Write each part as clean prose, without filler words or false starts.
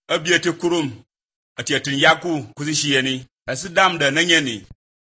abiete kurum atiatin yaku kuzishiyeni asidam da nanyeni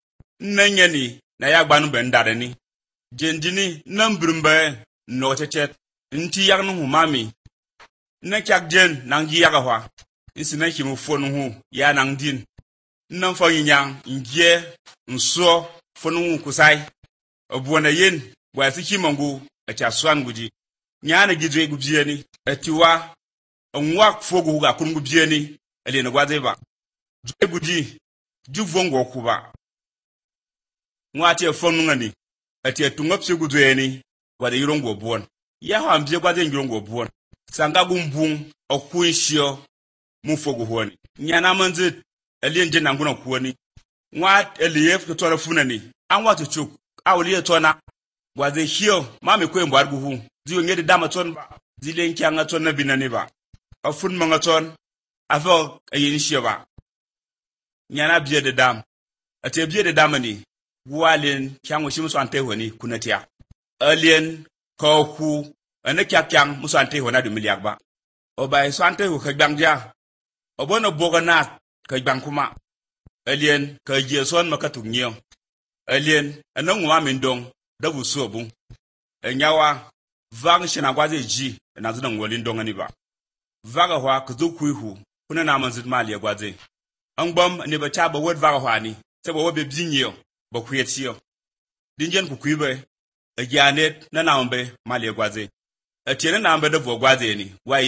na yagbanu bendareni jendini nambrumbe no chechet nti yagnu humami na kyak jen nangi yagahwa isina himu fonu hu ya nangdin nan fa yinyang ngie nso fonu hu kusai obuona yen wasi himongu acha swan guji nyana gidwe gubieni atiwa onwak fogu ga kungu bieni ele na gwadeba jwe guji juvongo kuba nwati fonu ngani ati tungapse gudweni gwade yirongo buon ya hambye gwade yirongo buon sanga gumbung okunshio mufogu honi nyana manze elienje nanguna kuoni nwa elief to funani anwa to chuk awliye tona gwade hio mame ko embo arguhu ziyo ngede dama ton ba zile nkyanga ton na binani ba afun manga ton afo ayin shiba nyana biye de dam ati biye de damani gwalen kyango shimuso ante honi kunatia alien koku ane kyang muso ante hona de miliagba obay so ante ho kagbangja obono bogana kagbang alien ka jeson makatugnyo alien anongwa mindong dabu sobu enyawa vang shina gwaze ji na zudan wolin dongani ba vaga hwa kuzukuihu kuna na manzit mali gwaze angbam ne ba cha ba word vaga hwa ni sebo wobe binyo ba kuyetiyo dingen ku kuibe ajanet na nambe mali gwaze atiene nambe de vo gwaze ni wa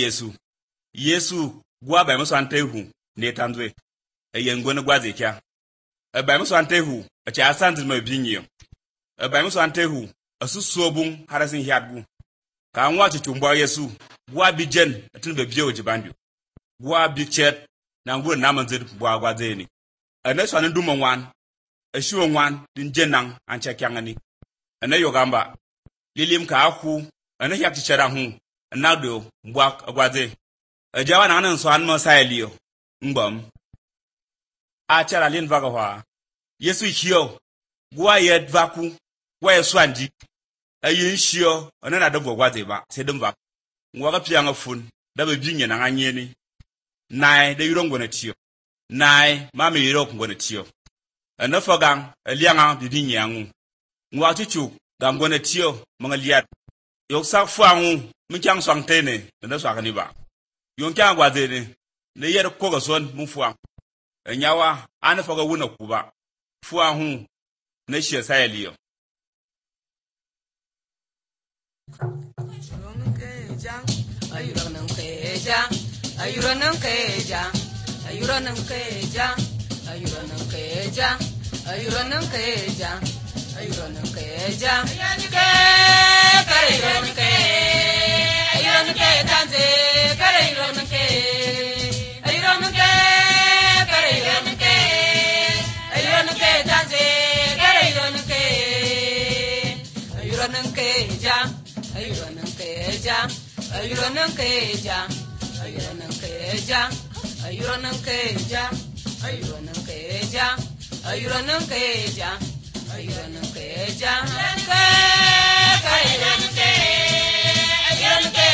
yesu gwa ba muso antehu ne tanzwe eyengo ne gwaze kya ba muso antehu acha asanzi ma binyo ba muso antehu asusobun harasin hiadbu ka anwa chichumba yesu gwa bijen atin be biyo jibandu gwa bichet na ngwo na manzir gwa gwaze ni aneso anu duma wan ashiwo wan din jenang ancha kyangani ana yogamba lilim ka aku ana yakti chara hu anado mbwa agwaze ajawa na nan so an mo saeliyo ngbam a chara lin vaga hwa yesu hiyo gwa yed vaku gwa yesu andi ayin shio ana na dabo gwaze ba sedum va ngwa pianga fun da be binye na anyeni nai de yurongo na tiyo nai mama yiro ngona tiyo ana fagang alianga bibinye angu ngwa chichu gangona tiyo mangaliat yoksa fuangu mkyang swangtene na swakani ba yonkyang gwaze ne yer koga son mufuang enyawa ana faga wuna kuba fuangu na shie sayeliyo ayuranam keja ayuranam keja ayuranam keja ayuranam keja ayuranam keja ayuranam keja ayanike kariranike ayanike tanze kariranike ayuranike kariranike ayuranike tanze kariranike ayuranam keja ayuranam keja ayuranam keja ayuranam keja ayuranam keja ayuranam keja ayuranam keja ayuranam keja ayuranam keja ayuranam keja